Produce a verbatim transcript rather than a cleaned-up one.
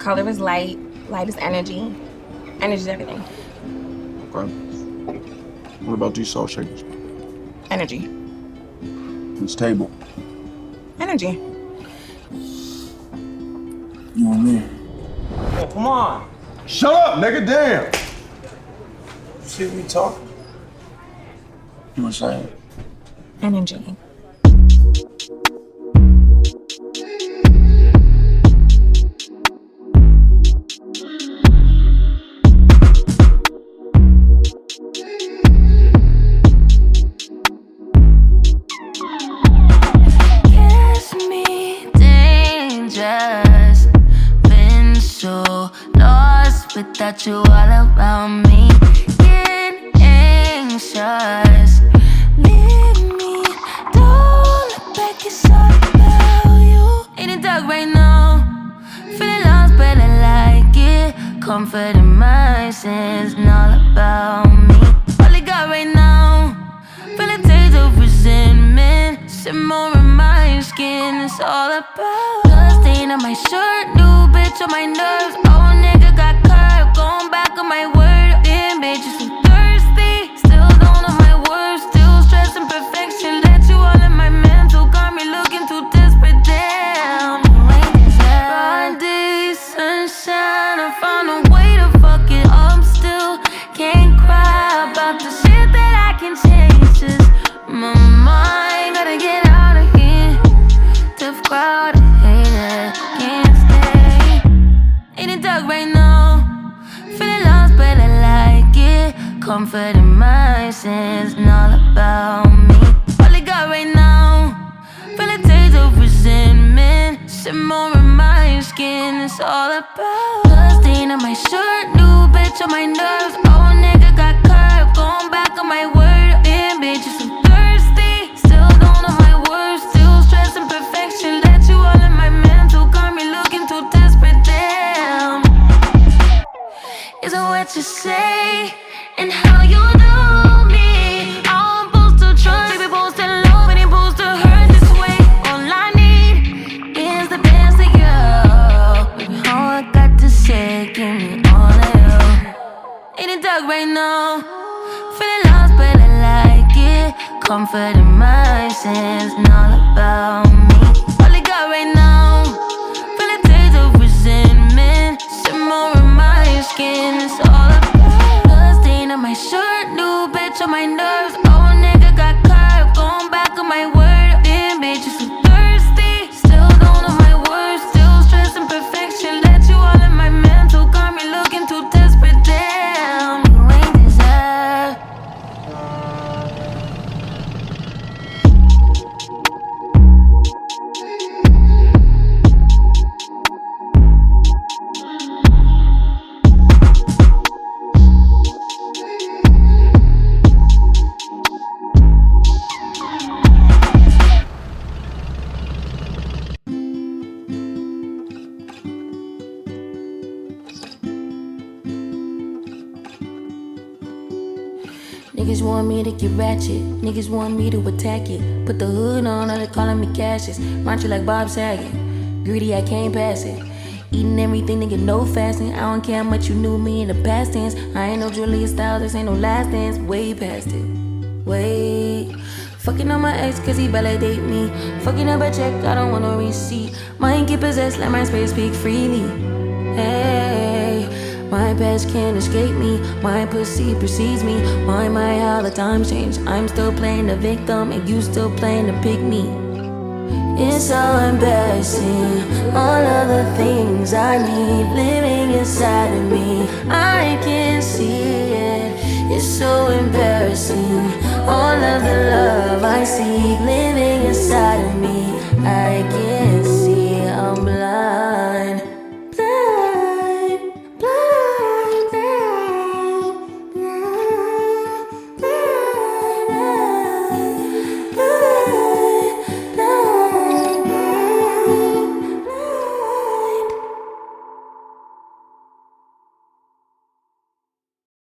Color is light. Light is energy. Energy is everything. Okay. What about these salt shakers? Energy. This table? Energy. You and me. Oh, come on. Shut up, nigga, damn! You see me talking? You were saying? Energy. Kiss me dangerous. Been so lost without you all around me. Get anxious. Leave me. Don't look back, it's all about you. In the dark right now. Feeling lost, but I like it. Comfort in my sins and all about me. All I got right now. Feel a taste of resentment. Simmer in my skin, it's all about blood stain on my shirt, new bitch on my nerves. Old nigga got curved, going back on my word. Damn bitch, you so thirsty. Still don't know my words, still stressing perfection. Let you all in my mental, got me looking too desperate. Damn, you ain't deserve. Broad day, sunshine, I found a way to fuck it up still. Can't cry about the shit that I can change. Just my mind, gotta get out of here. Tough crowd, I hate it, can't stay. In the dark right now, feeling lost but I like it. Comfort in my sins and all about me. All I got right now, feel a taste of resentment. Simmer in my skin, it's all about blood stain on my shirt, new bitch on my nerves. Old nigga got curved, going back on my word. Damn bitch, you so thirsty. Still don't know my words, still stressing perfection. Let you all in my mental, got me looking too desperate. Damn, is it what you say and how you do me? I'm supposed to trust, baby, supposed to love, and supposed to hurt this way. All I need is the best of you. Baby, all I got to say, give me all of you. In the dark right now, feeling lost but I like it. Comfort in my sins and all about me. All I got right now, feel a taste of resentment. Simmer in my skin, it's all about blood stain on my shirt, new bitch on my nerves. Old nigga got curved, going back on my word. Damn bitch, you so thirsty. Still don't know my words, still stressing perfection. Let you all in my mental, got me looking too desperate. Damn, you ain't deserve. Niggas want me to get ratchet. Niggas want me to attack it. Put the hood on, all they calling me Cassius. Rhyme like Bob Saget. Greedy, I can't pass it. Eating everything, nigga, no fasting. I don't care how much you knew me in the past tense. I ain't no Julia Stiles, this ain't no last dance. Way past it. Wait. Fucking on my ex cause he validate me. Fucking up a check, I don't want no receipt. Mind get possessed, let my space speak freely. Hey, my past can't escape me. My pussy precedes me. Why my how the times change? I'm still playing the victim and you still playing the pick me. It's so embarrassing. All of the things I need living inside of me. I can't see it. It's so embarrassing. All of the love I seek living